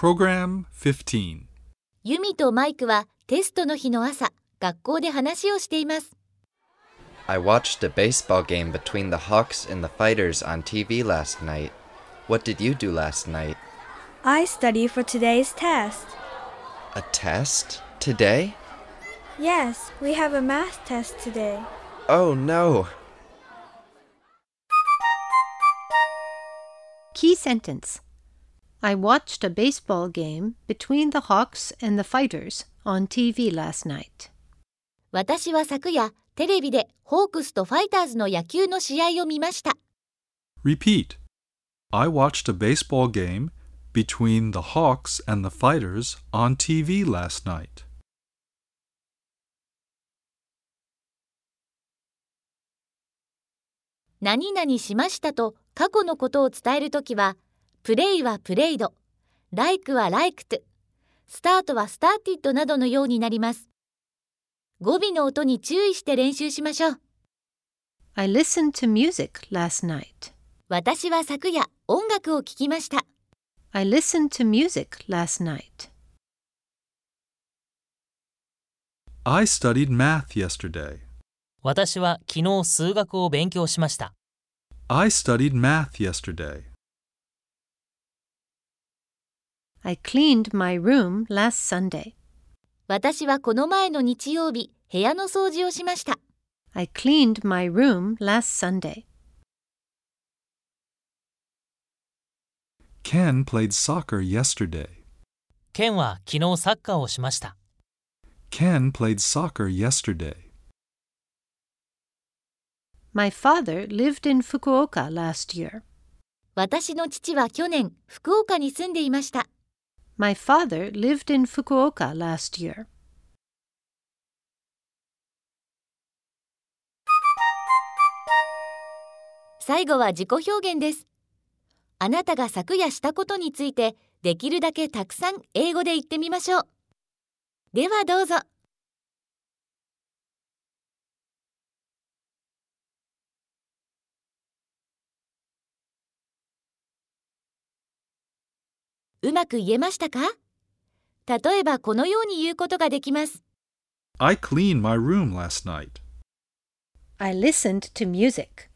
Program 15. ユミとマイクはテストの日の朝、学校で話をしています。 I watched a baseball game between the Hawks and the Fighters on TV last night. What did you do last night? I studied for today's test. A test? Today? Yes, we have a math test today. Oh no! Key sentence. I watched a baseball game between the Hawks and the Fighters on TV last night. 私は昨夜、テレビでホークスとファイターズの野球の試合を見ました。 Repeat. I watched a baseball game between the Hawks and the Fighters on TV last night. 何々しましたと過去のことを伝えるときは、プレイはプレイド、like は liked、スタートは started などのようになります。語尾の音に注意して練習しましょう。 I listened to music last night. 私は昨夜音楽を聴きました。 I listened to music last night. I studied math yesterday. 私は昨日数学を勉強しました。 I studied math yesterday. I cleaned my room last Sunday. 私はこの前の日曜日、部屋の掃除をしました。 I cleaned my room last Sunday. Ken played soccer yesterday. ケンは昨日サッカーをしました。 Ken played soccer yesterday. My father lived in Fukuoka last year. 私の父は去年、福岡に住んでいました。 My father lived in Fukuoka last year. 最後は自己表現です。あなたが昨夜したことについて、できるだけたくさん英語で言ってみましょう。ではどうぞ。うまく言えましたか？例えばこのように言うことができます。 I cleaned my room last night. I listened to music.